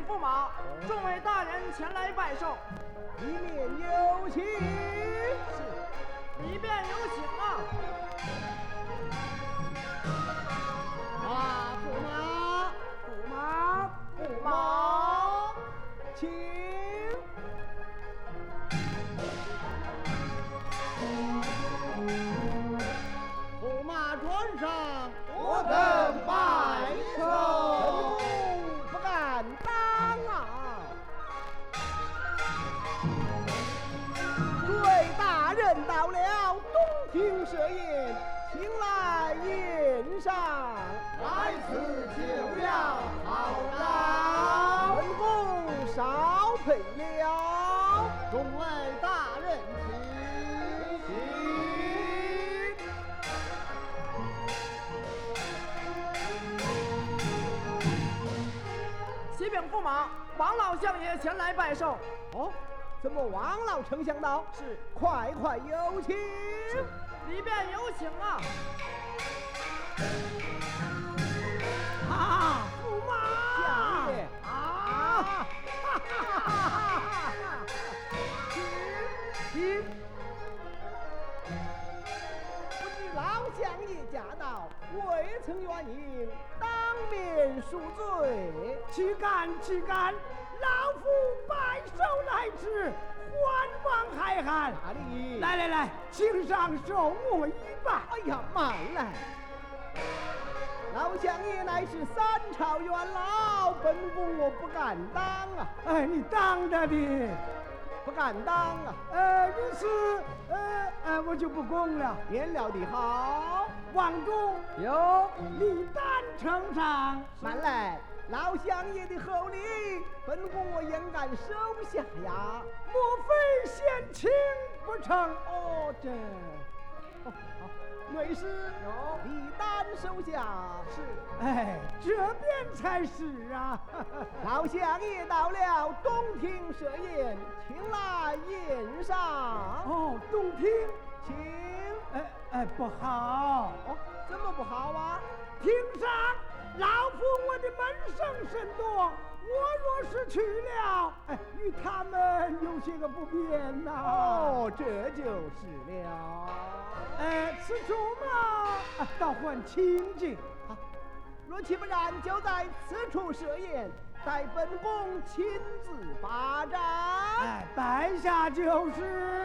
驸马，众位大人前来拜寿， 里面有请。 是，里边有请啊！ 啊，驸马，驸马， 驸马， 请。驸马船上， 我等拜寿。 不敢当啊！对大人到了东庭设宴，请来宴上。 来此久了，好了。 本宫少陪了， 众位大人请。 启禀驸马，王老相爷前来拜寿。 哦，怎么王老丞相到？ 是， 快快有请。 里边有请啊！ 啊，驸马，相爷啊！哈哈哈哈！请。不知老相爷驾到，未曾远迎，当面恕罪。 岂敢岂敢！老夫拜寿来迟，还望海涵。 哪里？ 来来来，请上受我一拜。 哎呀，慢来！老相爷乃是三朝元老，本宫我不敢当啊！ 哎，你当着的， 不敢当啊！ 如此，我就不恭了。 免了的好， 王中有李丹呈上。 慢来！老相爷的厚礼，本宫我焉敢收下呀？ 莫非嫌轻不成？ 哦，这，内侍有李丹收下。 是，哎，这边才是啊！ 老相爷到了东庭设宴，请来宴上。 哦，东庭， 请。 不好。 哦，怎么不好啊？ 庭上老夫我的门生甚多，我若是去了，与他们有些个不便呐。 哦，这就是了。 此处嘛，倒还清静。 若其不然，就在此处设宴，待本宫亲自把盏。 摆下就是。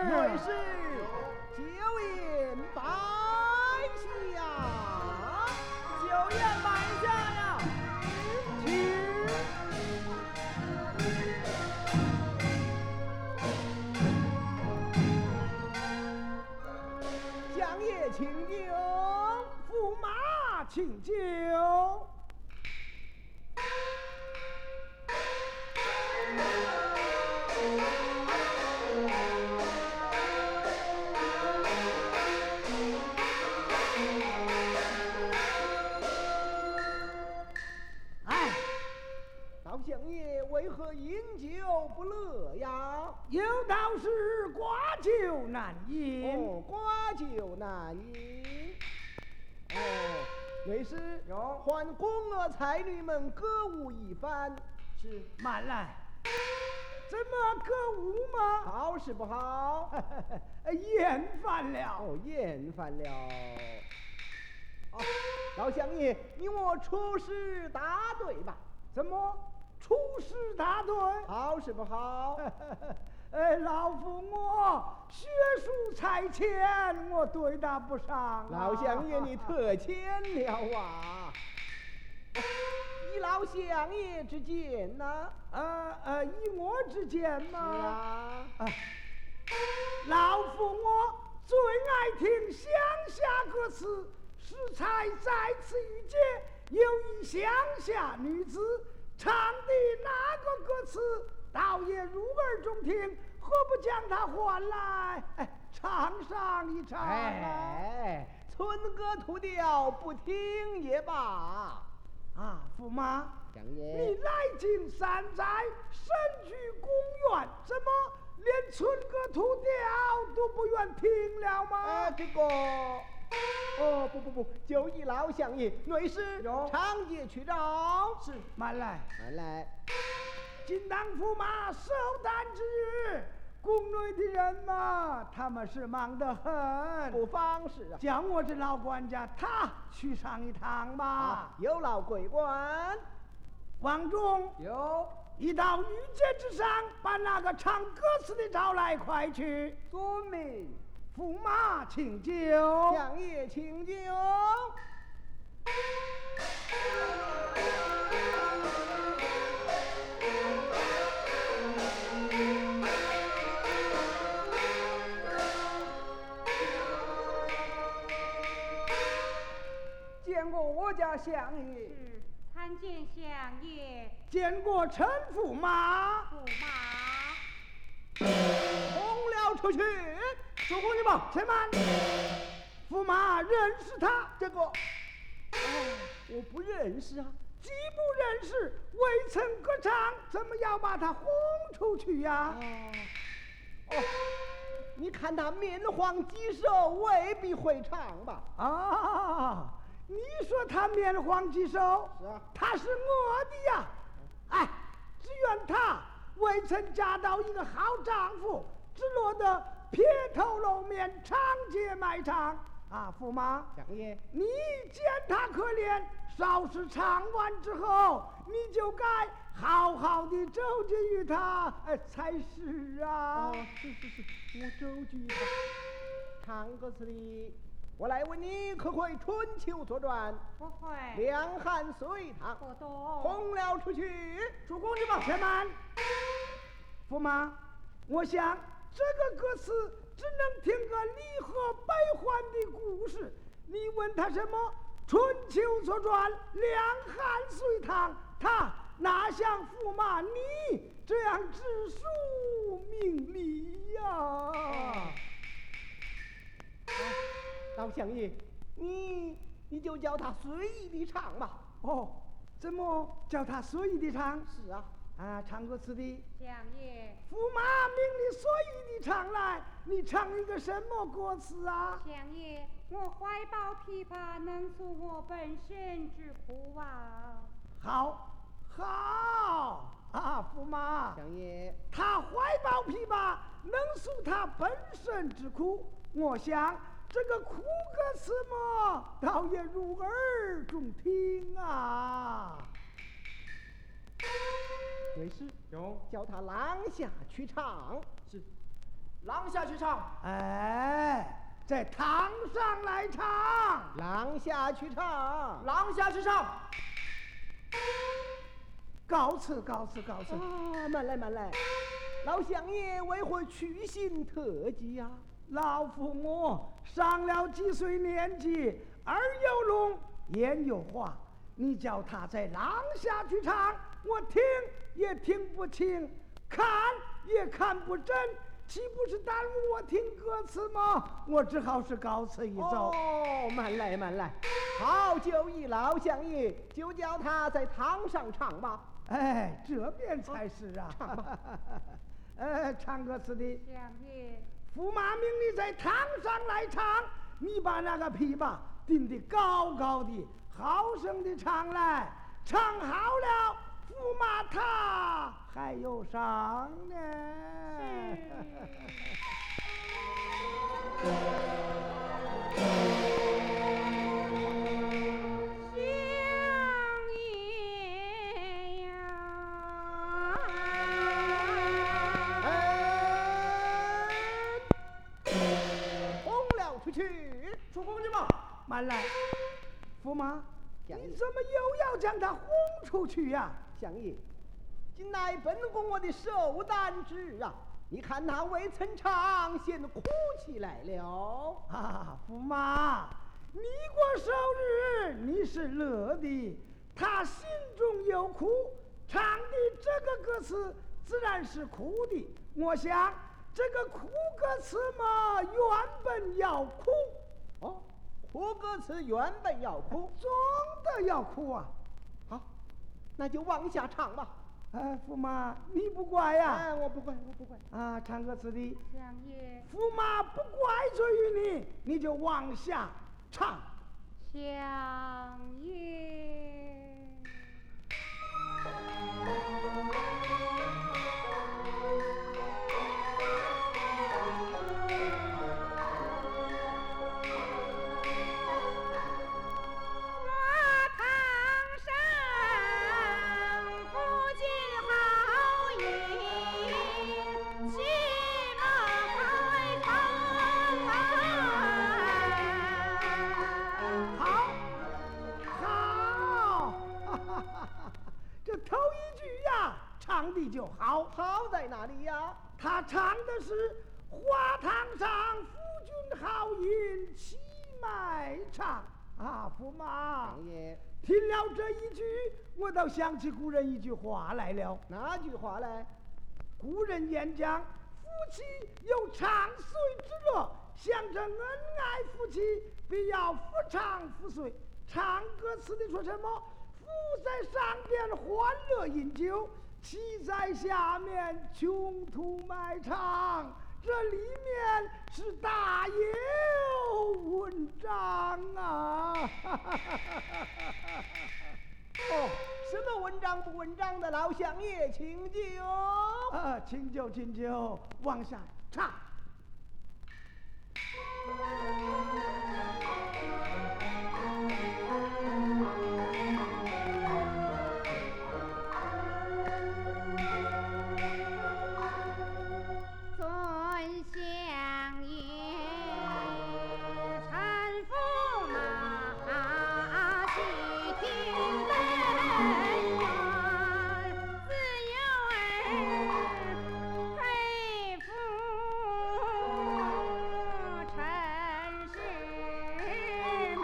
内侍酒宴摆下， 酒宴摆下呀！ 请。 相爷请酒， 驸马请酒。 老相爷为何饮酒不乐呀？ 有道是寡酒难饮。 哦，寡酒难饮。哦，内侍有唤宫娥才女们歌舞一番。 是， 慢来。怎么歌舞吗？ 好是不好？ 厌烦了。 哦，厌烦了。老相爷，你我出师答对吧？ 怎么出师答对？ 好是不好？ 老夫我学术才浅，我对答不上。 老相爷你特谦了啊！依老相爷之见呢？ 依我之见嘛。 是啊。 老夫我最爱听乡下歌词，适才在此遇见，有一乡下女子唱的那个歌词，倒也入耳中听，何不将它唤来，唱上一唱啊？ 村歌土调，不听也罢。 驸马， 相爷， 你来京3载，身居公园，怎么连村歌土调都不愿听了吗？ 这个，不，就依老相爷，内侍有长夜去找。 是，慢来。 慢来。 今当驸马寿诞之日，宫内的人嘛，他们是忙得很， 不妨事啊。 叫我这老管家他去上一趟吧。 有劳贵官。 王忠， 有。 一到御阶之上，把那个唱歌词的找来，快去。 遵命。 驸马请酒。 相爷请酒。 见过我家相爷。 是，参见相爷。 见过陈驸马。 驸马。 轰了出去！主公你吧， 且慢。驸马认识他？ 这个，我不认识啊。 既不认识，未曾歌唱，怎么要把他轰出去呀？ 你看他面黄肌瘦，未必会唱吧？ 啊，你说他面黄肌瘦？ 是啊， 他是我的呀。哎，只愿他未曾嫁到一个好丈夫，只落得撇头露面，长街卖唱。啊，驸马， 相爷， 你见他可怜，稍事唱完之后，你就该好好的周济于他，才是啊。 是，我周济他。唱歌词里，我来问你，可会春秋左传？ 不会。 两汉隋唐？ 不懂。 轰了出去！主公你吧， 且慢。驸马，我想这个歌词只能听个离合悲欢的故事。你问他什么春秋左传、两汉隋唐，他哪像驸马你这样知书明理呀？ 老相爷，你就叫他随意的唱吧。 哦，怎么叫他随意的唱？ 是啊。 唱歌词的相爷， 驸马命你随意的唱来，你唱一个什么歌词啊？ 相爷，我怀抱琵琶，能诉我本身之苦啊。 好啊，驸马， 相爷， 他怀抱琵琶，能诉他本身之苦。我想这个苦歌词嘛，倒也入耳中听啊。 为师有， 叫他廊下去唱。 是，廊下去唱。 哎，在堂上来唱。 廊下去唱。 廊下去唱。 告辞。 慢来，老相爷为何去心特急呀？ 老父母上了几岁年纪，耳有聋，眼有花，你叫他在廊下去唱，我听也听不清，看也看不真，岂不是耽误我听歌词吗？我只好是告辞一走。 慢来，好酒意，老相爷就叫他在堂上唱吧。 哎，这边才是啊。 唱吧。 唱歌词的相爷， 驸马命你在堂上来唱，你把那个琵琶定得高高的，好声的唱来，唱好了，驸马他还有赏呢。 主公你吧， 慢来，驸马， 相爷你怎么又要将他轰出去呀？ 相爷，今乃本宫我的寿诞之日啊！你看他未曾唱，先哭起来了。 驸马，你过生日你是乐的，他心中有苦，唱的这个歌词自然是哭的。我想这个哭歌词嘛，原本要哭。 哭歌词原本要哭， 总的要哭啊！ 好，那就往下唱吧。 驸马，你不怪呀？ 我不怪。 唱歌词的相爷， 驸马不怪罪于你，你就往下唱。 相爷。 里就好。 好在哪里呀？ 他唱的是花堂上夫君好饮气脉长啊，驸马。 王爷， 听了这一句，我倒想起古人一句话来了。 哪句话来？ 古人言讲，夫妻有长岁之乐，象征恩爱夫妻，必要夫长妇随。唱歌词的说什么？夫在上边欢乐饮酒，妻在下面穷途埋场。这里面是大有文章啊！ 哦，什么文章不文章的，老乡爷请酒。 请酒，请酒，往下唱。 尊相爷，臣驸马细听本愿，自幼儿佩服陈师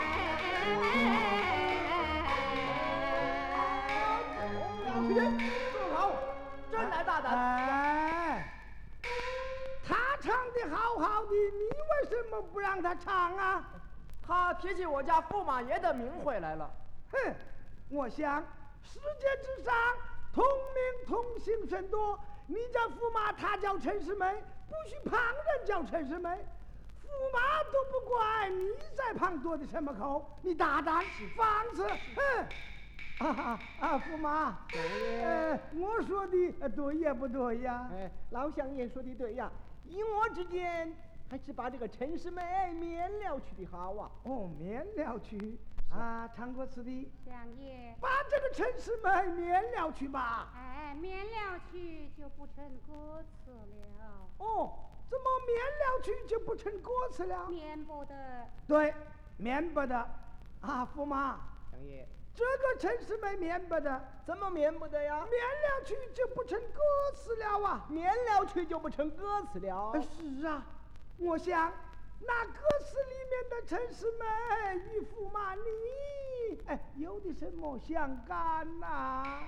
妹。 正好，真来大胆。 哎，他唱的好好的，你为什么不让他唱啊？ 他提起我家驸马爷的名讳来了。 哼，我想世界之上同名同姓甚多，你叫驸马，他叫陈师妹，不许旁人叫陈师妹。驸马都不怪，你在旁多的什么口？你大胆放肆！哼！驸马，我说的对也不对呀？ 老乡爷说的对呀，依我之见，还是把这个陈师妹免了去的好啊。 免了去唱歌词的相爷， 把这个陈师妹免了去吧。 免了去就不成歌词了。 怎么免了去就不成歌词了？ 免不得。 对，免不得。驸马， 乡爷， 这个陈师妹免不得， 怎么免不得呀？ 免了去就不成歌词了啊！ 免了去就不成歌词了。 是啊，我想那歌词里面的陈师妹与驸马你，有的什么相干呐？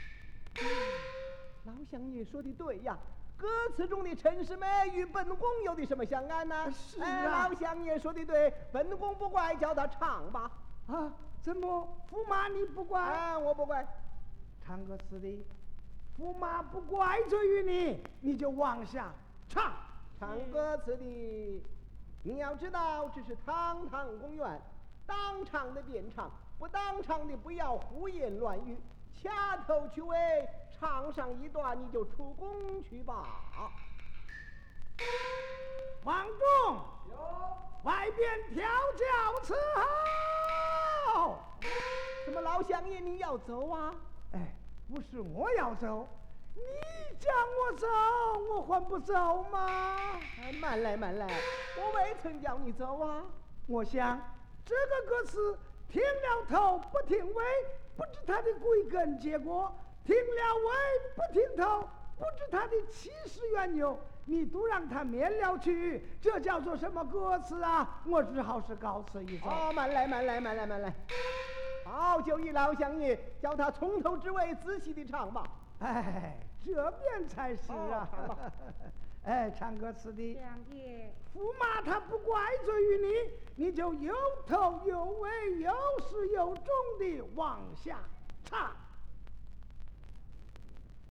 老乡爷说的对呀，歌词中的陈师妹与本宫有的什么相干呢？ 是啊， 老乡爷说的对，本宫不怪，叫他唱吧。 怎么驸马你不怪？ 我不怪。 唱歌词的，驸马不怪罪于你，你就往下唱。 唱歌词的，你要知道这是堂堂公园，当场的便唱，不当场的不要胡言乱语，掐头去尾，唱上一段你就出宫去吧。 王公，外边调教伺候。 怎么老乡爷你要走啊？ 不是我要走，你叫我走，我还不走吗？ 慢来慢来，我未曾叫你走啊。 我想这个歌词听了头不听尾，不知它的归根结果；听了尾不听头，不知它的起始缘由。你都让他免了去，这叫做什么歌词啊？我只好是告辞一走。 慢来慢来慢来慢来。好，就依老乡爷，叫他从头至尾仔细的唱吧。 这边才是啊。唱歌词的， 相爷， 驸马他不怪罪于你，你就有头有尾、有始有终的往下唱。